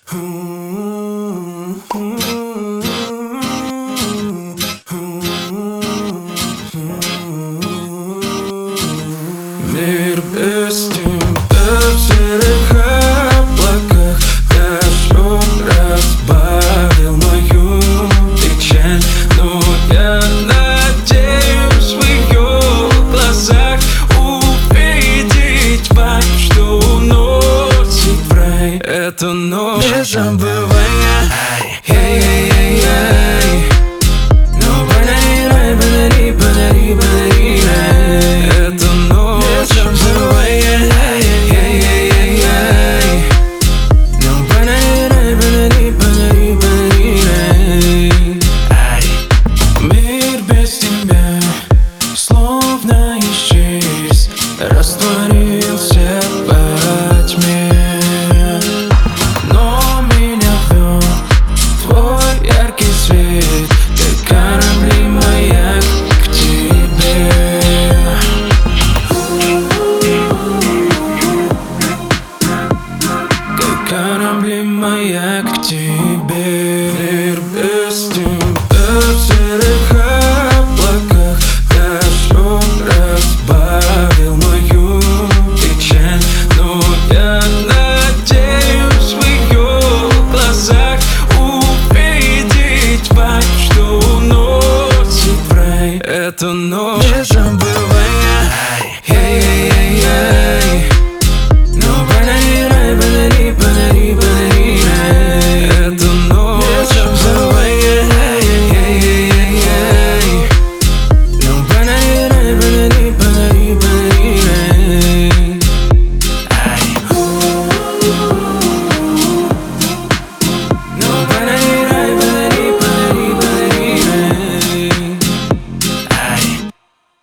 Мир без тебя в серых облаках дождем разбавил мою печаль. Но я надеюсь в ее глазах увидеть вайб, что уносит в рай. Эту ночь не забывая. Ну подари, подари, подари, подари эту ночь не забывая. Ну подари, подари, подари, подари. Мир без тебя словно исчез, растворился во тьме. Но меня ввел твой яркий свет, как корабли маяк к тебе. Как корабли маяк к тебе.